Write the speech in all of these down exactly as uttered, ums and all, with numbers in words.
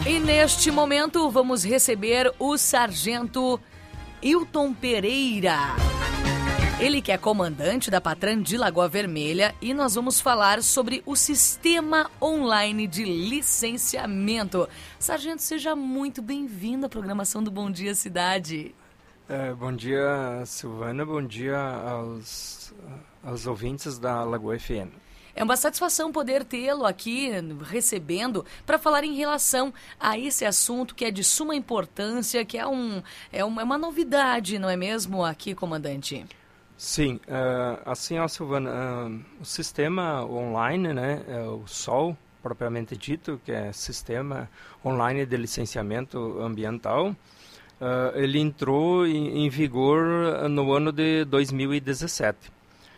E neste momento vamos receber o Sargento Hilton Pereira. Ele que é comandante da Patran de Lagoa Vermelha, e nós vamos falar sobre o Sistema Online de Licenciamento. Sargento, seja muito bem-vindo à programação do Bom Dia Cidade. É, bom dia, Silvana. Bom dia aos, aos ouvintes da Lagoa F M. É uma satisfação poder tê-lo aqui recebendo para falar em relação a esse assunto que é de suma importância, que é, um, é, uma, é uma novidade, não é mesmo, aqui, comandante? Sim, uh, assim, ó, Silvana, uh, o sistema online, né, é o S O L, propriamente dito, que é Sistema Online de Licenciamento Ambiental, uh, ele entrou em, em vigor no ano de dois mil e dezessete.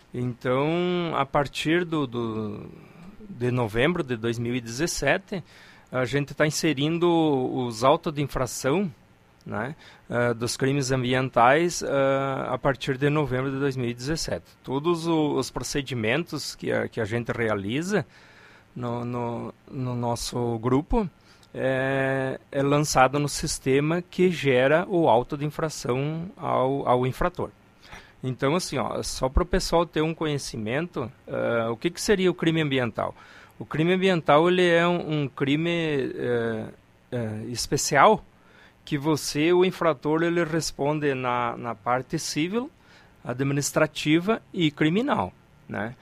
Então, a partir do, do, de novembro de dois mil e dezessete, a gente está inserindo os autos de infração, né, uh, dos crimes ambientais uh, a partir de novembro de dois mil e dezessete. Todos o, os procedimentos que a, que a gente realiza no, no, no nosso grupo é, é lançado no sistema que gera o auto de infração ao, ao infrator. Então, assim, ó, só para o pessoal ter um conhecimento, uh, o que, que seria o crime ambiental? O crime ambiental ele é um, um crime uh, uh, especial, que você, o infrator, ele responde na, na parte civil, administrativa e criminal, né?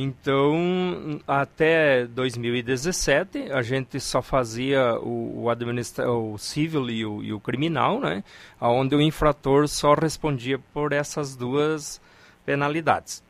Então, até dois mil e dezessete, a gente só fazia o, o, administra- o civil e o, e o criminal, né? Onde o infrator só respondia por essas duas penalidades.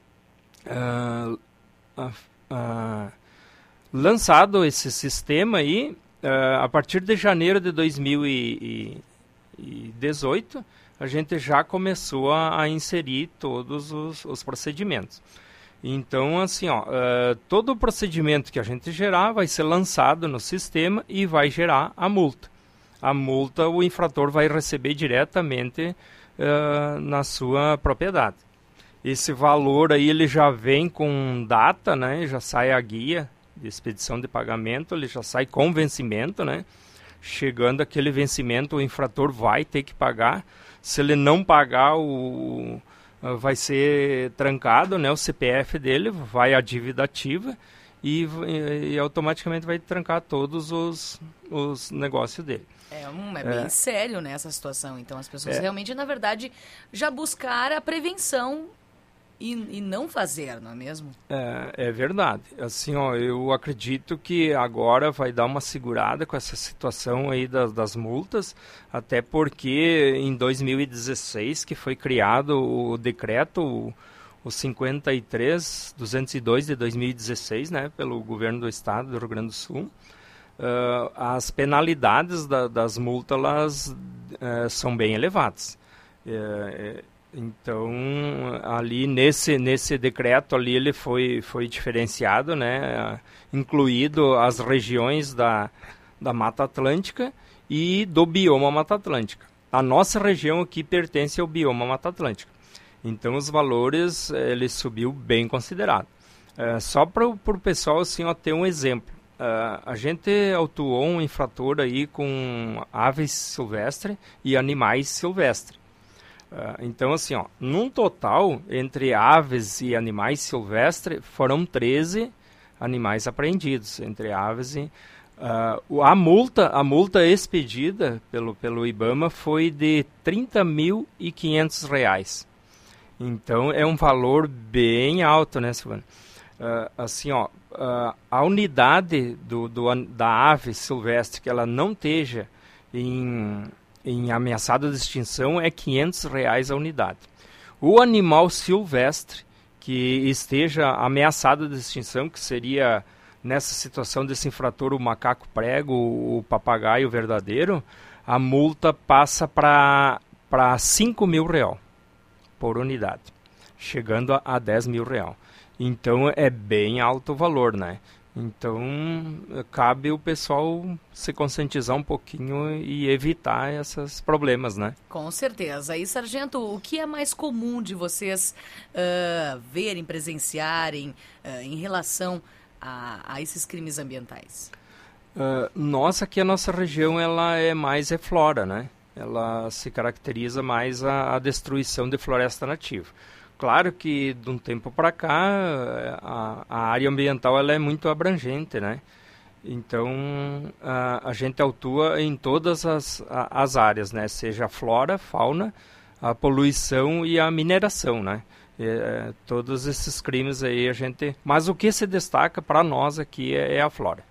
Uh, uh, uh, lançado esse sistema aí, uh, a partir de janeiro de dois mil e dezoito, a gente já começou a, a inserir todos os, os procedimentos. Então, assim, ó, uh, todo o procedimento que a gente gerar vai ser lançado no sistema e vai gerar a multa. A multa o infrator vai receber diretamente uh, na sua propriedade. Esse valor aí ele já vem com data, né? Já sai a guia de expedição de pagamento, ele já sai com vencimento, né? Chegando aquele vencimento, o infrator vai ter que pagar. Se ele não pagar, o vai ser trancado, né, o C P F dele, vai a dívida ativa e, e, e automaticamente vai trancar todos os, os negócios dele. É, um, é bem é. sério, né, essa situação. Então as pessoas é. realmente, na verdade, já buscaram a prevenção e, e não fazer, não é mesmo? É, é verdade. Assim, ó, eu acredito que agora vai dar uma segurada com essa situação aí das, das multas, até porque em dois mil e dezesseis que foi criado o decreto, o, o cinquenta e três duzentos e dois de dois mil e dezesseis, né, pelo governo do estado do Rio Grande do Sul. Uh, as penalidades da, das multas elas, uh, são bem elevadas. Uh, Então, ali nesse, nesse decreto ali ele foi, foi diferenciado, né, incluído as regiões da, da Mata Atlântica e do bioma Mata Atlântica. A nossa região aqui pertence ao bioma Mata Atlântica. Então, os valores, ele subiu bem considerado. É, só para o pessoal assim, ó, ter um exemplo. Uh, a gente autuou um infrator aí com aves silvestres e animais silvestres. Uh, então, assim, ó, num total, entre aves e animais silvestres, foram treze animais apreendidos, entre aves e... Uh, a, multa, a multa expedida pelo, pelo IBAMA foi de trinta mil e quinhentos reais. Então, é um valor bem alto, né, Silvana? Uh, assim, ó, uh, a unidade do, do, da ave silvestre que ela não esteja em... em ameaçada de extinção é quinhentos reais a unidade. O animal silvestre que esteja ameaçado de extinção, que seria nessa situação desse infrator o macaco prego, o papagaio verdadeiro, a multa passa para para cinco mil real por unidade, chegando a, a dez mil real. Então é bem alto o valor, né? Então, cabe o pessoal se conscientizar um pouquinho e evitar esses problemas, né? Com certeza. E, Sargento, o que é mais comum de vocês uh, verem, presenciarem uh, em relação a, a esses crimes ambientais? Uh, nós aqui, a nossa região, ela é mais é flora, né? Ela se caracteriza mais a, a destruição de floresta nativa. Claro que de um tempo para cá a, a área ambiental ela é muito abrangente, né? Então a, a gente atua em todas as, a, as áreas, né? Seja a flora, fauna, a poluição e a mineração, né? E, é, todos esses crimes aí a gente... Mas o que se destaca para nós aqui é, é a flora.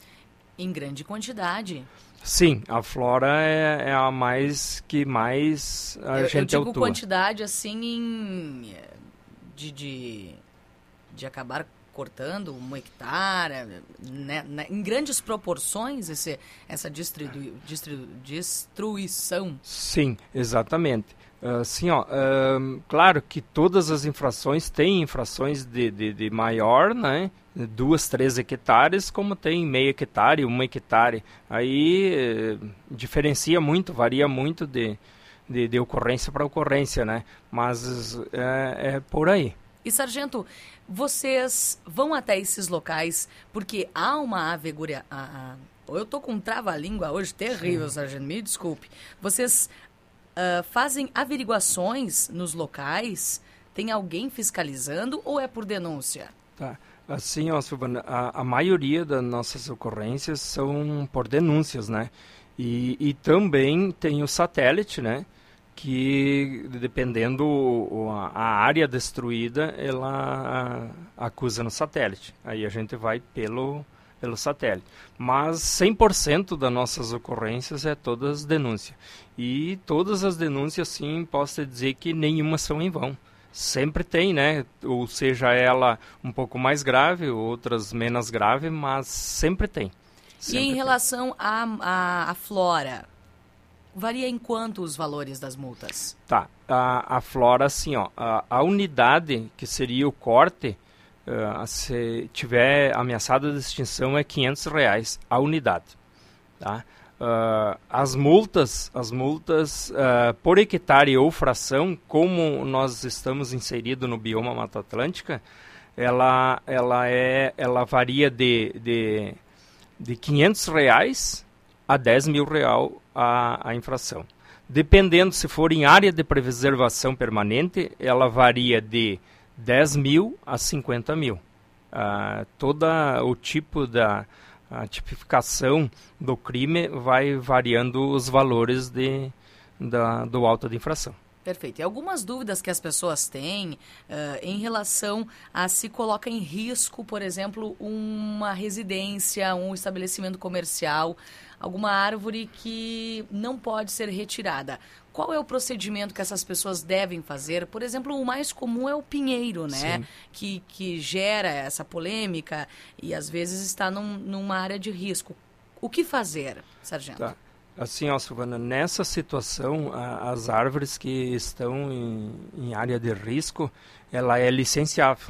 Em grande quantidade. Sim, a flora é, é a mais que mais a eu, gente eu digo autua. Quantidade assim em, de, de, de acabar cortando um hectare, né, né, em grandes proporções esse, essa distribu, distribu, destruição. Sim, exatamente. Assim, ó, uh, claro que todas as infrações têm infrações de, de, de maior, né? Duas, três hectares, como tem meio hectare, um hectare. Aí eh, diferencia muito, varia muito de, de, de ocorrência para ocorrência, né? Mas é, é por aí. E, sargento, vocês vão até esses locais porque há uma aveguria... A, a, eu tô com um trava-língua hoje terrível, Sim. sargento, me desculpe. Vocês uh, fazem averiguações nos locais? Tem alguém fiscalizando ou é por denúncia? Tá. Assim, ó, Silvana, a, a maioria das nossas ocorrências são por denúncias, né? E, e também tem o satélite, né? Que, dependendo o, a, a área destruída, ela a, acusa no satélite. Aí a gente vai pelo, pelo satélite. Mas cem por cento das nossas ocorrências é todas denúncia. E todas as denúncias, sim, posso dizer que nenhuma são em vão. Sempre tem, né? Ou seja, ela um pouco mais grave, outras menos grave, mas sempre tem. Sempre e em tem. relação à a, a, a flora, varia em quanto os valores das multas? Tá, a, a flora, assim, ó, a, a unidade, que seria o corte, uh, se tiver ameaçada de extinção, é quinhentos reais a unidade, tá? Uh, as multas, as multas uh, por hectare ou fração, como nós estamos inseridos no bioma Mata Atlântica, ela, ela, é, ela varia de, de, de quinhentos reais a dez mil reais a, a infração. Dependendo se for em área de preservação permanente, ela varia de dez mil a cinquenta mil. Uh, todo o tipo da... A tipificação do crime vai variando os valores de, da, do auto de infração. Perfeito. E algumas dúvidas que as pessoas têm uh, em relação a se coloca em risco, por exemplo, uma residência, um estabelecimento comercial, alguma árvore que não pode ser retirada. Qual é o procedimento que essas pessoas devem fazer? Por exemplo, o mais comum é o pinheiro, né? Que, que gera essa polêmica e às vezes está num, numa área de risco. O que fazer, sargento? Tá. Assim, ó, Silvana, nessa situação, a, as árvores que estão em, em área de risco, ela é licenciável.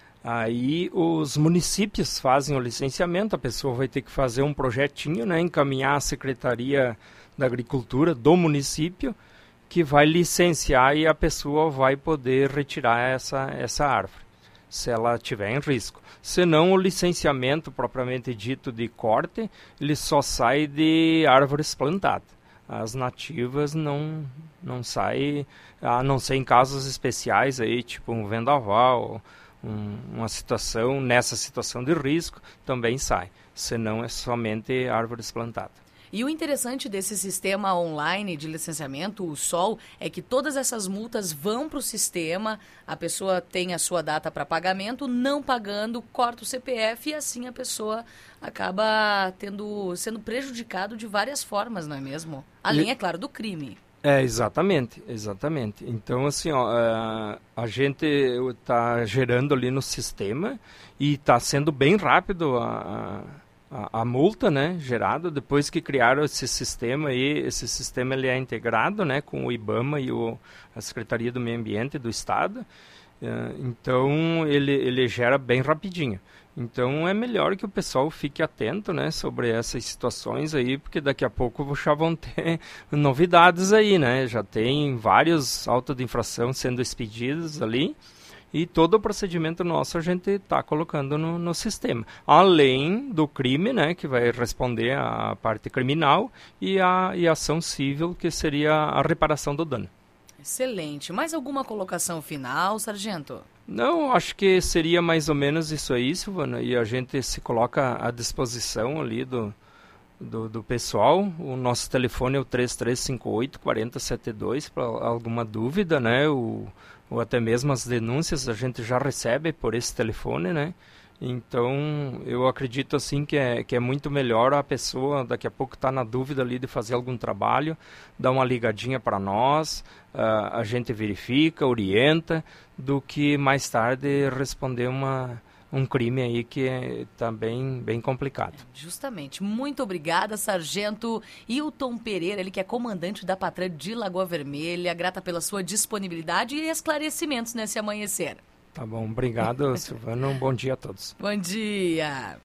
Aí os municípios fazem o licenciamento, a pessoa vai ter que fazer um projetinho, né, encaminhar à Secretaria da Agricultura do município, que vai licenciar e a pessoa vai poder retirar essa, essa árvore, se ela tiver em risco. Senão, o licenciamento propriamente dito de corte, ele só sai de árvores plantadas. As nativas não, não saem, a não ser em casos especiais, aí, tipo um vendaval, um, uma situação, nessa situação de risco, também sai. Senão, é somente árvores plantadas. E o interessante desse sistema online de licenciamento, o S O L, é que todas essas multas vão para o sistema, a pessoa tem a sua data para pagamento, não pagando, corta o C P F e assim a pessoa acaba tendo, sendo prejudicado de várias formas, não é mesmo? Além, é claro, do crime. É, exatamente, exatamente. Então, assim, ó, a, a gente está gerando ali no sistema e está sendo bem rápido a... a A, a multa, né, gerada depois que criaram esse sistema aí, esse sistema ele é integrado, né, com o IBAMA e o, a Secretaria do Meio Ambiente do Estado, uh, então ele, ele gera bem rapidinho. Então é melhor que o pessoal fique atento, né, sobre essas situações aí, porque daqui a pouco já vão ter novidades aí, né, já tem vários autos de infração sendo expedidos ali, e todo o procedimento nosso a gente está colocando no, no sistema. Além do crime, né, que vai responder a parte criminal, e a, e a ação civil, que seria a reparação do dano. Excelente. Mais alguma colocação final, sargento? Não, acho que seria mais ou menos isso aí, Silvana, e a gente se coloca à disposição ali do, do, do pessoal. O nosso telefone é o três três cinco oito, quatro zero sete dois, para alguma dúvida, né, o, ou até mesmo as denúncias a gente já recebe por esse telefone, né. Então, eu acredito assim que é, que é muito melhor a pessoa, daqui a pouco está na dúvida ali de fazer algum trabalho, dá uma ligadinha para nós, uh, a gente verifica, orienta, do que mais tarde responder uma, um crime aí que está bem, bem complicado. É, justamente. Muito obrigada, Sargento Hilton Pereira, ele que é comandante da Patran de Lagoa Vermelha, grata pela sua disponibilidade e esclarecimentos nesse amanhecer. Tá bom, obrigado, Silvana. Um bom dia a todos. Bom dia.